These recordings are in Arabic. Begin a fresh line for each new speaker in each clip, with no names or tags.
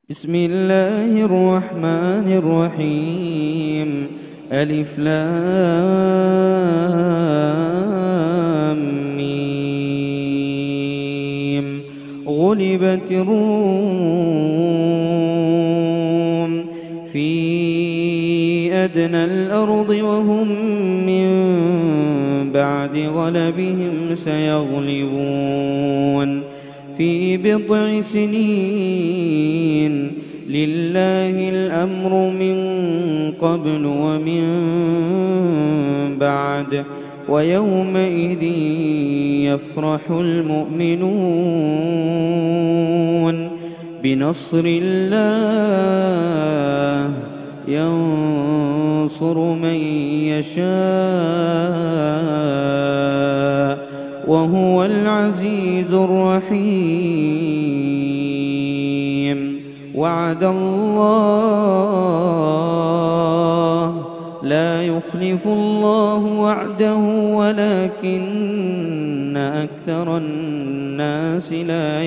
بسم الله الرحمن الرحيم. ألف لام ميم. غلبت الروم في أدنى الأرض وهم من بعد غلبهم سيغلبون في بضع سنين. لله الأمر من قبل ومن بعد، ويومئذ يفرح المؤمنون بنصر الله ينصر من يشاء وهو العزيز الرحيم. وعد الله لا يخلف الله وعده ولكن أكثر الناس لا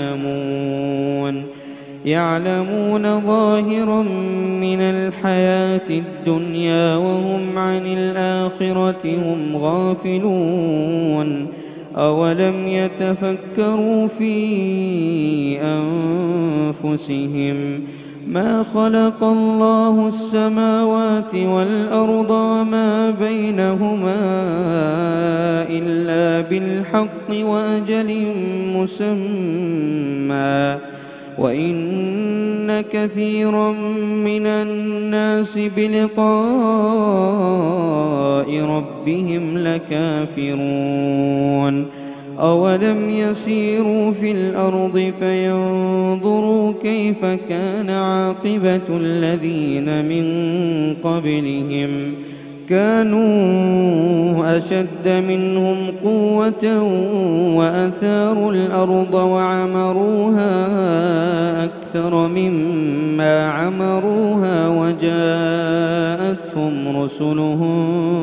يعلمون ظاهرا من الحياة الدنيا وهم عن الآخرة هم غافلون. أولم يتفكروا في أنفسهم ما خلق الله السماوات والأرض وما بينهما إلا بالحق وأجل مسمى، وإن كثيرا من الناس بلقاء ربهم لكافرون. أولم يسيروا في الأرض فينظروا كيف كان عاقبة الذين من قبلهم كانوا أشد منهم قوة وأثاروا الأرض وعمروها أكثر مما عمروها وجاءتهم رسلهم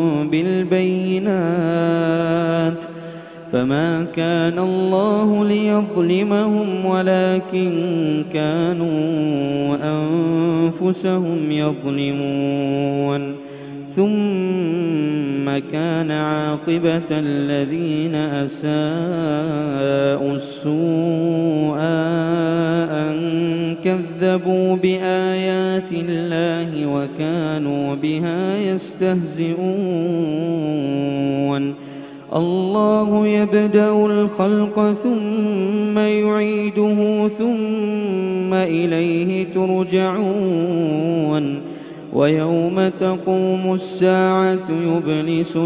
بالبينات فما كان الله ليظلمهم ولكن كانوا أنفسهم يظلمون. ثم كان عاقبة الذين أساءوا السوء أن كذبوا بآيات الله وكانوا بها يستهزئون. الله يبدأ الخلق ثم يعيده ثم إليه ترجعون. ويوم تقوم الساعة يبلس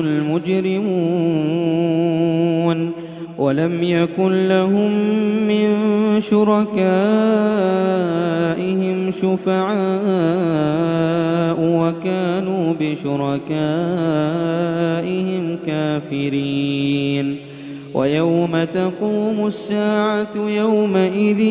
المجرمون ولم يكن لهم من شركائهم شفعاء وكانوا بشركائهم كافرين. ويوم تقوم الساعة يومئذ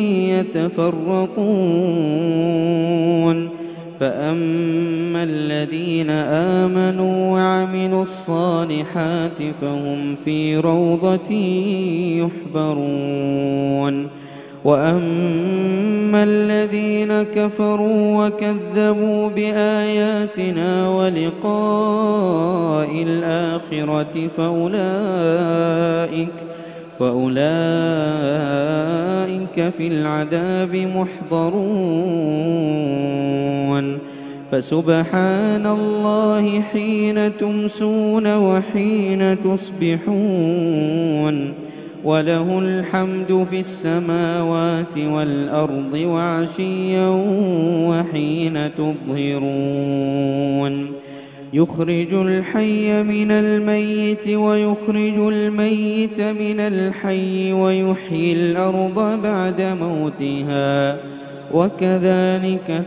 يتفرقون فأما الذين آمنوا وعملوا الصالحات فهم في روضة يحبرون. وأما الذين كفروا وكذبوا بآياتنا ولقاء الآخرة فأولئك في العذاب محضرون. فسبحان الله حين تمسون وحين تصبحون وله الحمد في السماوات والأرض وعشيا وحين تظهرون. يخرج الحي من الميت ويخرج الميت من الحي ويحيي الأرض بعد موتها وكذلك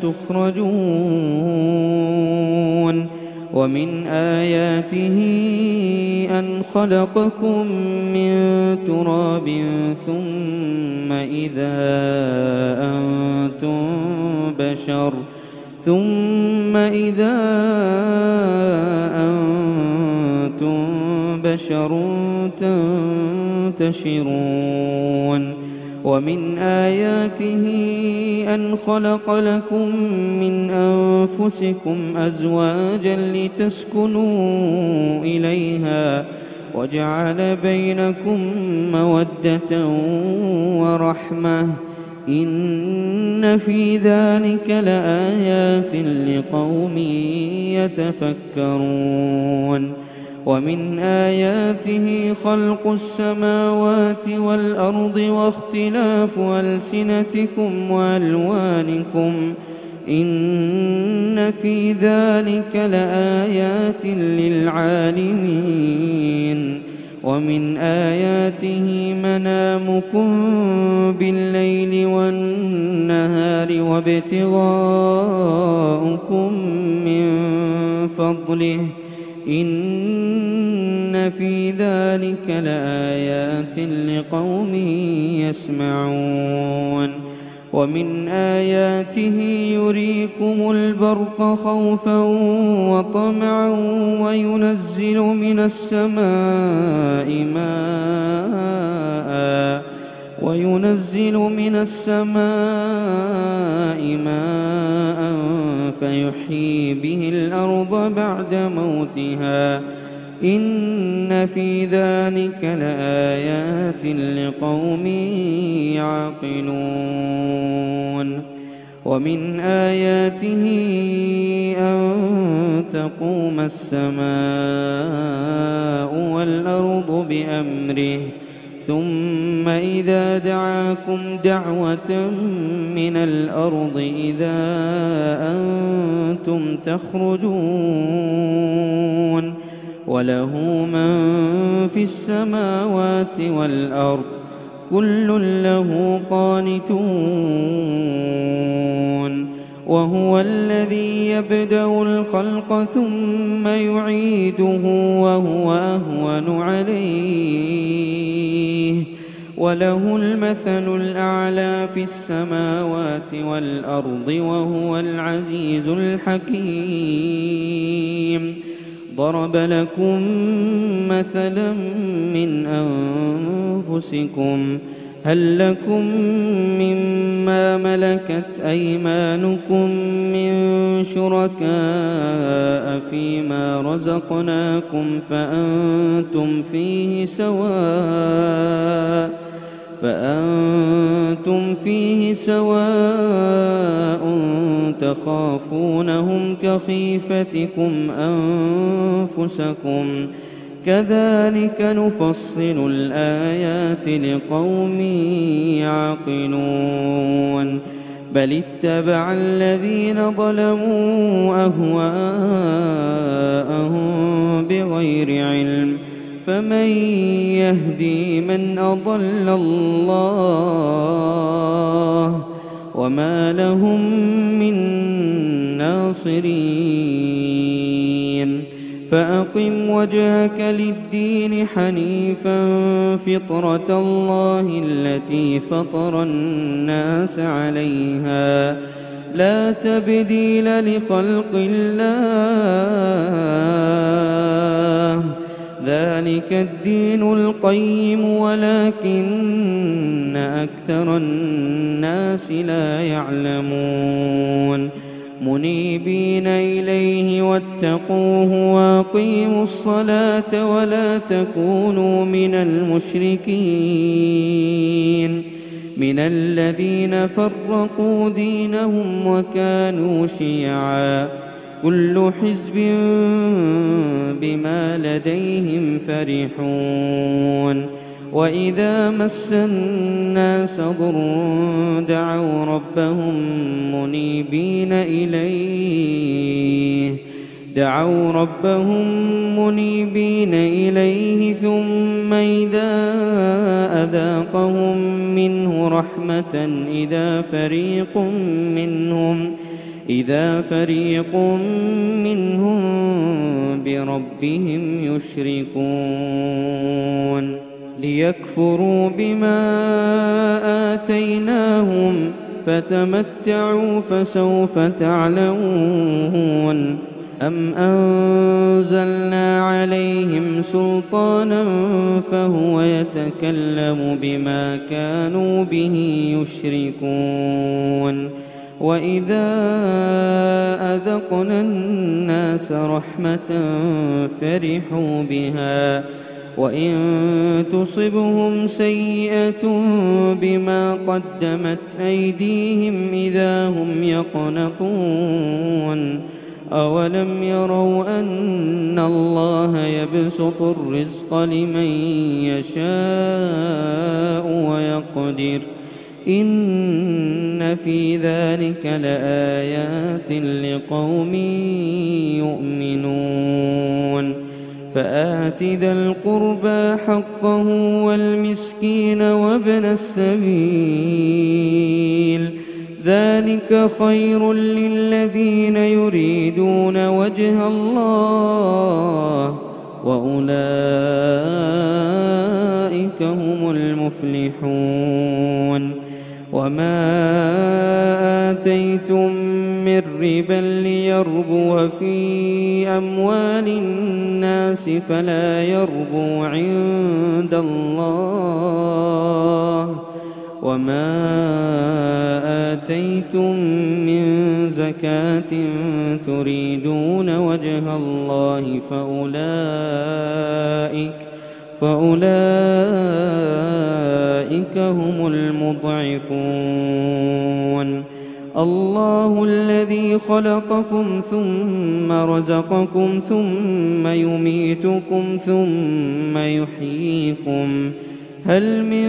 تخرجون. ومن آياته أن خلقكم من تراب ثم إذا أنتم بشر تنتشرون. ومن آياته أن خلق لكم من أنفسكم أزواجا لتسكنوا إليها وجعل بينكم مودة ورحمة إن في ذلك لآيات لقوم يتفكرون ومن آياته خلق السماوات والأرض واختلاف ألسنتكم وألوانكم إن في ذلك لآيات للعالمين ومن آياته منامكم بالليل والنهار وابتغاؤكم من فضله إن في ذلك لآيات لقوم يسمعون ومن آياته يريكم البرق خوفا وطمعا وينزل من السماء ماء فيحيي به الأرض بعد موتها إن في ذلك لآيات لقوم يعقلون ومن آياته أن تقوم السماء والأرض بأمره ثم إذا دعاكم دعوة من الأرض إذا أنتم تخرجون وله من في السماوات والأرض كل له قانتون وهو الذي يبدأ الخلق ثم يعيده وهو أهون عليه وله المثل الأعلى في السماوات والأرض وهو العزيز الحكيم ضرب لكم مثلا من أنفسكم هل لكم مما ملكت أيمانكم من شركاء فيما رزقناكم فأنتم فيه سواء تخافونهم كخيفتكم أنفسكم كذلك نفصل الآيات لقوم يعقلون بل اتبع الذين ظلموا أهواءهم بغير علم فمن يهدي من أضل الله وما لهم من ناصرين فأقم وجهك للدين حنيفا فطرة الله التي فطر الناس عليها لا تبديل لخلق الله ذلك الدين القيم ولكن أكثر الناس لا يعلمون منيبين إليه واتقوه واقيموا الصلاة ولا تكونوا من المشركين من الذين فرقوا دينهم وكانوا شيعا كل حزب بما لديهم فرحون وإذا مس الناس ضر دعوا ربهم منيبين إليه ثم إذا أذاقهم منه رحمة إذا فريق منهم بربهم يشركون ليكفروا بما آتيناهم فتمتعوا فسوف تعلمون أم أنزلنا عليهم سلطانا فهو يتكلم بما كانوا به يشركون وإذا أذقنا الناس رحمة فرحوا بها وإن تصبهم سيئة بما قدمت أيديهم إذا هم يقنطون أولم يروا أن الله يبسط الرزق لمن يشاء ويقدر إن في ذلك لآيات لقوم يؤمنون فآت ذا القربى حقه والمسكين وابن السبيل ذلك خير للذين يريدون وجه الله وأولئك هم المفلحون وما آتيتم من ربا ليربو في أموال الناس فلا يربو عند الله وما آتيتم من زكاة تريدون وجه الله فأولئك هم المضعفون الله الذي خلقكم ثم رزقكم ثم يميتكم ثم يحييكم هل من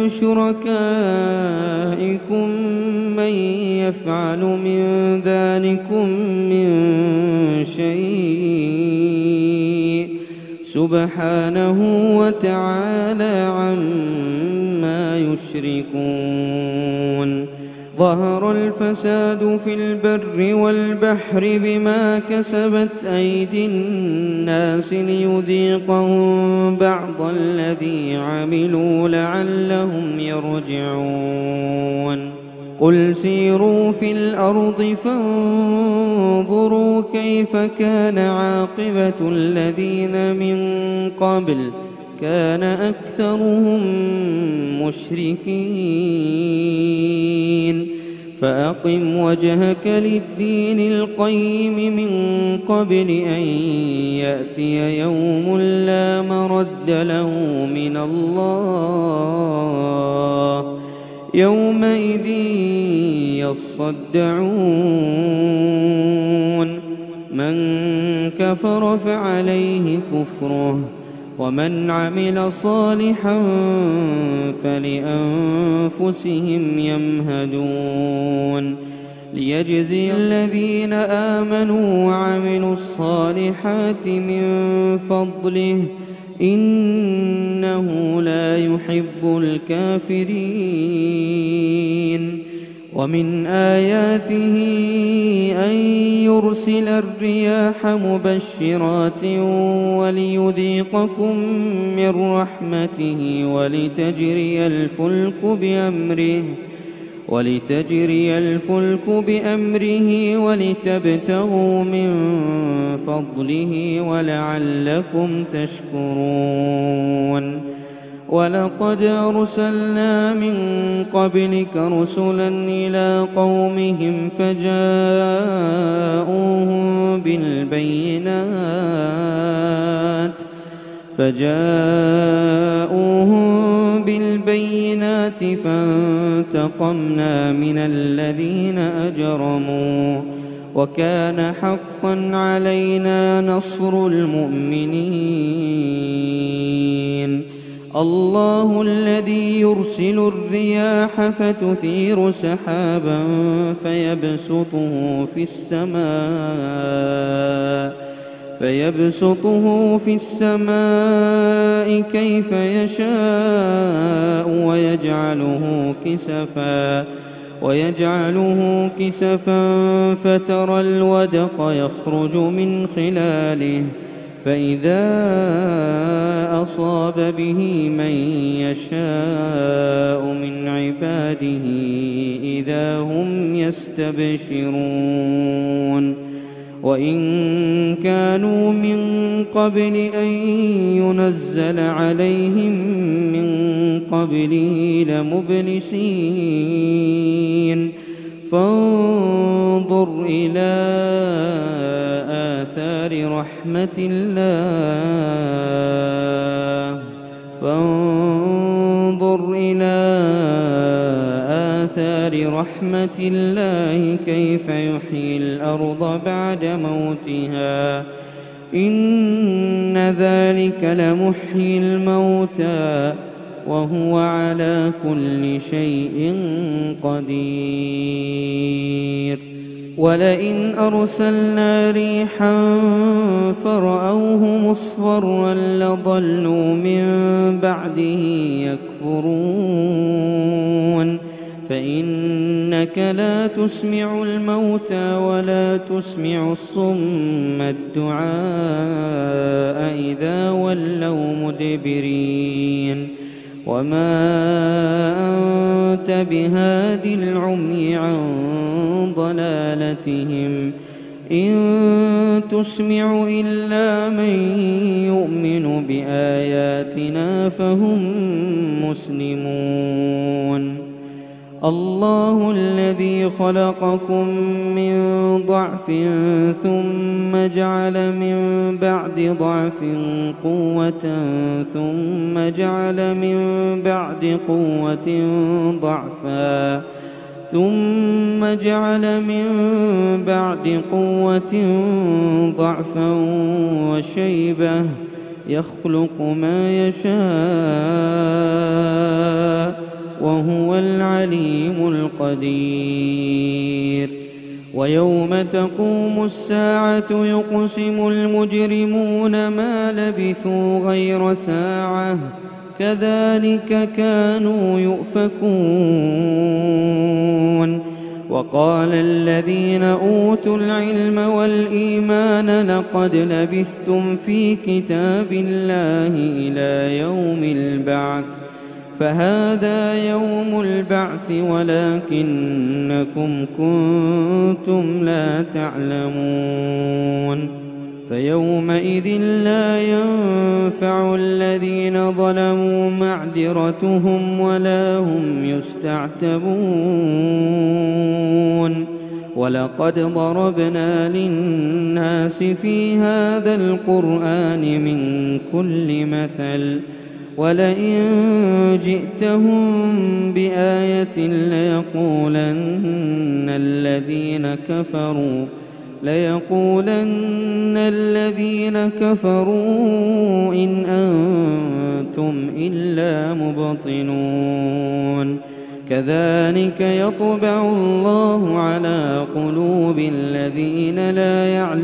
شركائكم من يفعل من ذلكم من شيء سبحانه وتعالى عما يشركون ظهر الفساد في البر والبحر بما كسبت أيدي الناس ليذيقهم بعض الذي عملوا لعلهم يرجعون قل سيروا في الأرض فانظروا كيف كان عاقبة الذين من قبل كان أكثرهم مشركين فأقم وجهك للدين القيم من قبل أن يأتي يوم لا مرد له من الله يومئذ يصدعون من كفر فعليه كفره ومن عمل صالحا فلأنفسهم يمهدون ليجزي الذين آمنوا وعملوا الصالحات من فضله إنه لا يحب الكافرين ومن آياته أن يرسل الرياح مبشرات وليذيقكم من رحمته ولتجري الفلك بأمره ولتبتغوا من فضله ولعلكم تشكرون ولقد أرسلنا من قبلك رسلا إلى قومهم فجاءوهم بالبينات فانتقمنا من الذين أجرموا وكان حقا علينا نصر المؤمنين الله الذي يرسل الرياح فتثير سحابا فيبسطه في السماء كيف يشاء ويجعله كسفا فترى الودق يخرج من خلاله فإذا أصاب به من يشاء من عباده إذا هم يستبشرون وإن كانوا من قبل أن ينزل عليهم من قبله لمبلسين فانظر إلى آثار رحمة الله كيف يحيي الأرض بعد موتها إن ذلك لمحيي الموتى وهو على كل شيء قدير ولئن أرسلنا ريحا فرأوه مصفرا لظلوا من بعده يكفرون فإنك لا تسمع الموتى ولا تسمع الصم الدعاء إذا ولوا مدبرين وما أنت بهاد العمي عن ضلالتهم إن تسمع إلا من يؤمن بآياتنا فهم مسلمون الله الذي خلقكم من ضعف ثم جعل من بعد ضعف قوة ثم جعل من بعد قوة ضعفا ثم جعل من بعد قوة ضعفا وشيبة يخلق ما يشاء وهو العليم القدير ويوم تقوم الساعة يقسم المجرمون ما لبثوا غير ساعة كذلك كانوا يؤفكون وقال الذين أوتوا العلم والإيمان لقد لبثتم في كتاب الله إلى يوم البعث فهذا يوم البعث ولكنكم كنتم لا تعلمون فيومئذ لا ينفع الذين ظلموا معذرتهم ولا هم يستعتبون ولقد ضربنا للناس في هذا القرآن من كل مثل ولئن جئتهم بآية ليقولن الذين كفروا إن أنتم إلا مبطنون كذلك يطبع الله على قلوب الذين لا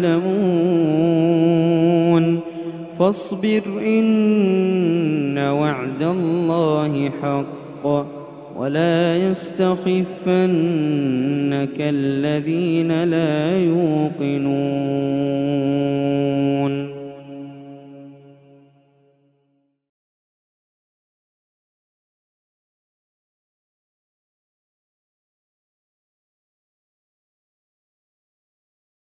يعلمون فاصبر إن وعد الله حق ولا يستخفنك الذين لا يوقنون